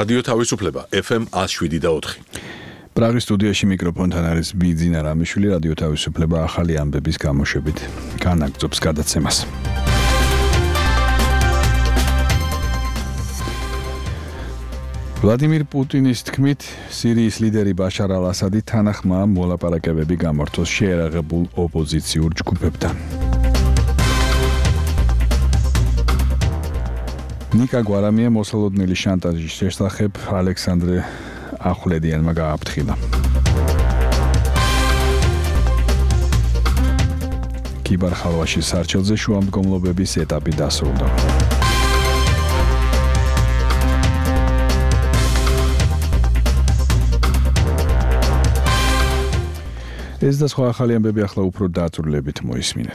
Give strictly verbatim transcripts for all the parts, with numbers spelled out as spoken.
რადიო თავისუფლება ეფ ემ one oh seven და four. პრაღის სტუდიაში მიკროფონთან არის ბიძინა რამიშვილი. რადიო თავისუფლება ახალი ამბების გამოშვებით განაგრძობს გადაცემას. ვლადიმირ პუტინის თქმით, სირიის ლიდერი ბაშარ ალ-ასადი თანახმაა მოლაპარაკებები გამართოს შეერაღებულ ოპოზიციურ ჯგუფებთან. ნიკა გვარამია მოსალოდნელი შანტაჟის შესახებ ალექსანდრე ახვლედიანმა გააფრთხილა. კიბარხალვაშის სარჩელზე შუამდგომლობების ეტაპი დასრულდა. ეს და სხვა ახალი ამბები ახლა უფრო დაწვრილებით მოისმინეთ.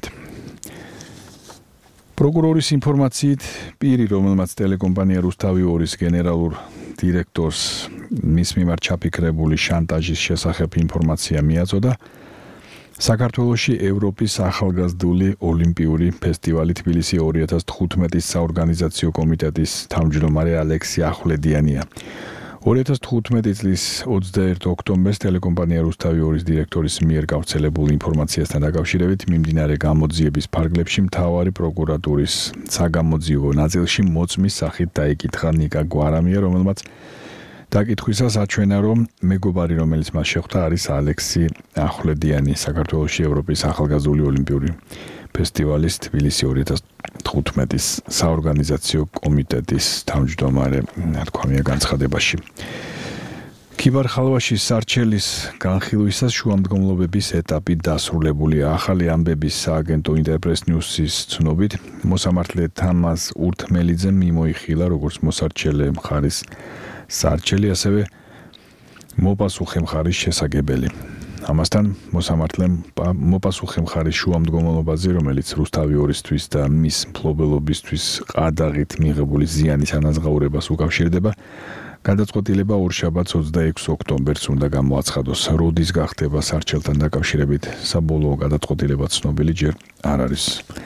პროკურორის ინფორმაციით, პირი, რომელმაც ტელეკომპანია რუსთავი ორის გენერალურ დირექტორს მის მიმართ ჩაფიქრებული შანტაჟის შესახებ ინფორმაცია მიაწოდა, საქართველოში ევროპის ახალგაზრდული ოლიმპიური ფესტივალი თბილისი two thousand fifteen-ის საორგანიზაციო კომიტეტის თავმჯდომარე ალექსი ახვლედიანია. two thousand fifteen წლის twenty-first ოქტომბერს ტელეკომპანია რუსთავი ორის დირექტორის მიერ გავრცელებულ ინფორმაციასთან დაკავშირებით მიმდინარე გამოძიების ფარგლებში მთავარი პროკურატურის საგამოძიებო ნაწილში მოწმის სახით დაიკითხა ნიკა გვარამია, რომელმაც დაკითხვისას აჩვენა, რომ მეგობარი, რომელიც მას შეხვდა, არის ალექსი ახვლედიანი, საქართველოში ევროპის ახალგაზრდული ოლიმპიური ფესტივალის თბილისი two thousand fifteen-ის საორგანიზაციო კომიტეტის თავმჯდომარე თქვამია განცხადებაში. კიბარხალვაშის სარჩელის განხილვისას შუამდგომლობების ეტაპი დასრულებულია. ახალი ამბების სააგენტო ინტერპრეს ნიუსის ცნობით, მოსამართლე თამაზ ურთმელიძემ მიმოიხილა როგორც მოსარჩელე მხარის სარჩელი, ასევე მოპასუხე მხარის შესაგებელი. ამასთან მოსამართლემ მოპასუხე მხარის შუამდგომლობაზე, რომელიც რუსთავი ორისთვის და მის მფლობელობისთვის ყადაღით მიღებული ზიანის ანაზღაურებას უკავშირდება, გადაწყვეტილება ორშაბათს twenty-six ოქტომბერს უნდა გამოაცხადოს. როდის გახდება სარჩელთან დაკავშირებით საბოლოო გადაწყვეტილება ცნობილი ჯერ არ არის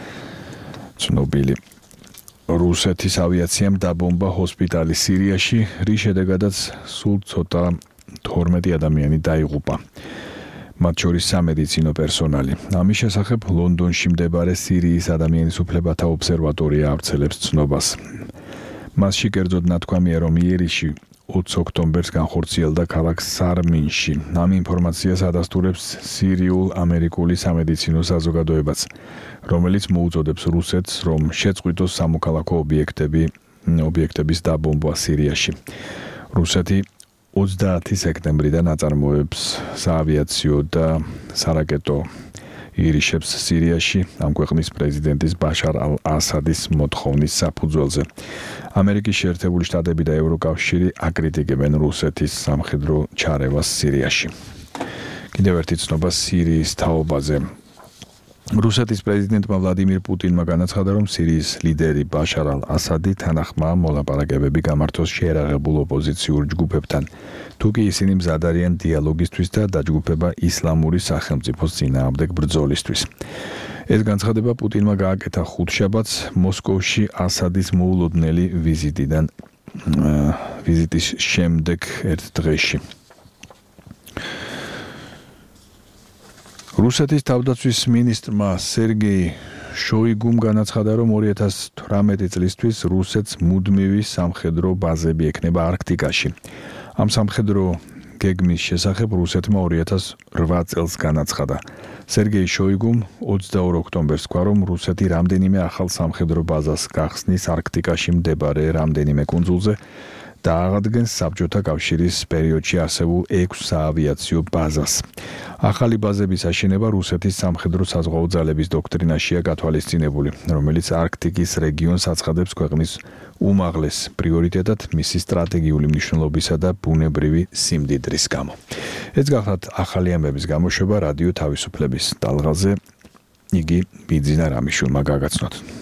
ცნობილი. რუსეთის ავიაციამ დაბომბა ჰოსპიტალი სირიაში, რის შედეგადაც სულ ცოტა twelve ადამიანი დაიღუპა. მათ შორის სამედიცინო პერსონალი. ამის შესახებ ლონდონში მდებარე სირიის ადამიანის უფლებათა ობსერვატორია ავრცელებს ცნობას. მასში კერძოდ ნათქვამია, რომ იერიში twenty ოქტომბერს განხორციელდა ქალაქ სარმინში. ამ ინფორმაციას ადასტურებს სირიულ-ამერიკული სამედიცინო საზოგადოებაც, რომელიც მოუწოდებს რუსეთს, რომ შეწყვიტოს სამოქალაქო ობიექტები, ობიექტების დაბომბვა სირიაში. რუსეთი twenty სექტემბრიდან აწარმოებს საავიაციო და სარაკეტო ირიშებს სირიაში ამ ქვეყნის პრეზიდენტის ბაშარ ალ-ასადის მოთხოვნის საფუძველზე. ამერიკის შეერთებული შტატები და ევროკავშირი აკრიტიკებენ რუსეთის სამხედრო ჩარევას სირიაში. კიდევ ერთი ცნობა სირიის თაობაზე. რუსეთის პრეზიდენტმა ვლადიმირ პუტინმა განაცხადა, რომ სირიის ლიდერი ბაშარ ალ-ასადი თანახმაა მოლაპარაკებები გამართოს შეერაღებულ ოპოზიციურ ჯგუფებთან, თუ კი ისინი მზად არიან დიალოგისთვის და დაჯგუფება ისლამური სახელმწიფოს წინააღმდეგ ბრძოლისთვის. ეს განცხადება პუტინმა გააკეთა ხუთშაბათს მოსკოვში ასადის მოულოდნელი ვიზიტიდან ვიზიტის შემდეგ ერთ დღეში. რუსეთის თავდაცვის მინისტრმა სერგეი შოიგუმ განაცხადა, რომ two thousand eighteen წლისთვის რუსეთს მუდმივი სამხედრო ბაზები ექნება არქტიკაში. ამ სამხედრო გეგმის შესახებ რუსეთმა two thousand eight წელს განაცხადა. სერგეი შოიგუმ twenty-two ოქტომბერს თქვა, რომ რუსეთი რამდენიმე ახალ სამხედრო ბაზას გახსნის არქტიკაში მდებარე რამდენიმე კუნძულზე და აღადგენს საბჭოთა კავშირის პერიოდში არსებულ six საავიაციო ბაზას. ახალი ბაზების აშენება რუსეთის სამხედრო საზღვაო ძალების დოქტრინაშია გათვალისწინებული, რომელიც არქტიკის რეგიონს აცხადებს ქვეყნის უმაღლეს პრიორიტეტად მისი სტრატეგიული მნიშვნელობისა და ბუნებრივი სიმდიდრის გამო. ეს გახლავთ ახალი ამბების გამოშვება რადიო თავისუფლების ტალღაზე. იგი ბიძინა რამიშვილმა გაგაცნოთ.